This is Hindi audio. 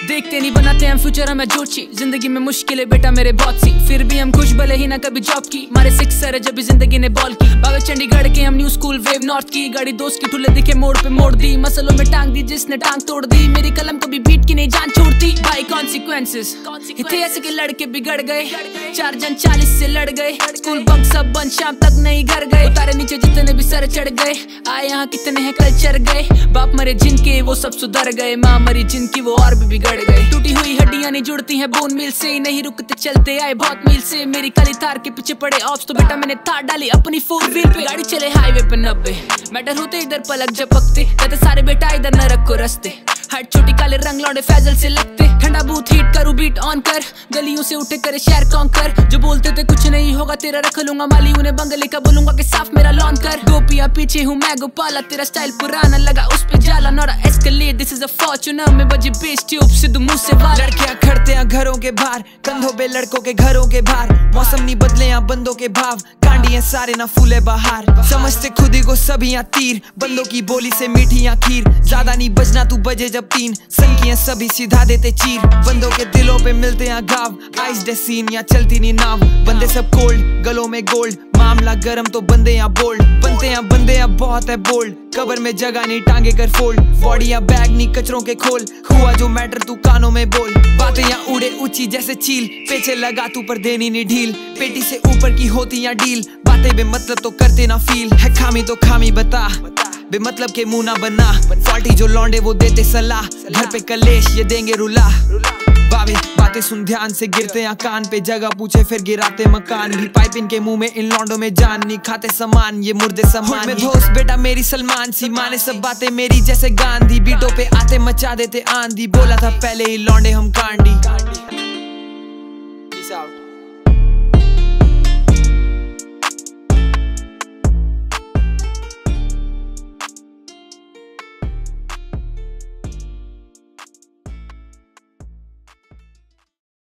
देखते नहीं बनाते हम फ्यूचर हमें जोची। जिंदगी में मुश्किल है बेटा मेरे बहुत सी, फिर भी हम खुश भले ही ना कभी जॉब की। मारे सिक्सर है जब भी जिंदगी ने बॉल की। बाबा चंडीगढ़ के हम न्यू स्कूल वेव नॉर्थ की। गाड़ी दोस्त की ठुले दिखे मोड़ पे मोड़ दी। मसलों में टांग दी जिसने टांग तोड़ दी। मेरी कलम कभी बीट की नहीं जान छोड़ती। भाई कॉन्सिक्वेंसेस इतने ऐसे के लड़के बिगड़ गए। 4 जन 40 से लड़ गए। स्कूल बंक सब बंद, शाम तक नहीं घर गए। उतारे नीचे जितने भी सर चढ़ गए। आए यहाँ कितने हैं कल्चर गए। बाप मरे जिनके वो सब सुधर गए। माँ मरी जिनकी वो और भी बिगड़ गए। टूटी हुई हड्डियां नहीं जुड़ती हैं बोन मिल से। नहीं रुकते चलते आए बहुत मील से। मेरी काली थार के पीछे पड़े ऑप्स तो बेटा मैंने थार डाली अपनी 4 व्हील पे। गाड़ी चले हाईवे पे 90। मैटर होते इधर पलक झपकते। कहते सारे बेटा इधर नरक को रस्ते। हट छोटी काले रंग लौंडे फैजल से लगते। ठंडा बूथ हीट करूं बीट ऑन कर। गलियों से उठे करे शहर कॉन्कर। जो बोलते थे कुछ नहीं होगा तेरा रख लूंगा माली। उन्हें बंगले का बोलूंगा कि साफ मेरा लॉन कर। गोपियां पीछे हूँ मैं गोपाला। तेरा स्टाइल पुराना लगा उस पे जाला। Not a escalate this is a Fortuner में बजी बेस ट्यूब सिद्धू मूसे वाला। लड़कियां खड़ते हैं घरों के बाहर। कंधों पे लड़कों के घरों के बाहर। मौसम नहीं बदले यहाँ बंदों के भाव। कांडी हैं सारे ना फूले बाहर। समझते खुद ही को सभी यहाँ तीर। बंदों की बोली से मीठी यहाँ खीर। ज्यादा नहीं बजना तू बजे जब 3। संख्या सभी सीधा देते चीर। बंदों के दिलों पे मिलते हैं घाव। आइस डे सीन यहाँ चलती नहीं नाव। बंदे सब कोल्ड गलों में गोल्ड। मामला गरम तो बंदे यहाँ बोल्ड। बनते यहाँ बंदे यहाँ बहुत है बोल्ड। कबर में जगह नहीं टांगे कर फोल्ड। बॉडी या बैग नहीं कचरों के खोल। हुआ जो मैटर तू कानों में बोल। बातें यहाँ उड़े ऊंची जैसे चील। पीछे लगा तू पर देनी नहीं ढील। पेटी से ऊपर की होती यहाँ डील। बातें बेमतलब तो करते ना फील। है खामी तो खामी बता। बेमतलब के मुंह ना बना। फॉल्टी जो लौंडे वो देते सलाह। घर पे कलेश ये देंगे रुला। बाबे बातें सुन ध्यान से गिरते यहाँ कान पे। जगह पूछे फिर गिराते मकान भी। पाइप इनके मुंह में इन लौंडों में जान नहीं खाते सामान ये मुर्दे समान। में दोस्त बेटा मेरी सलमान सी। माने सब बातें मेरी जैसे गांधी। बीटों पे आते मचा देते आंधी। बोला था पहले ही लौंडे हम कांडी। Peace out.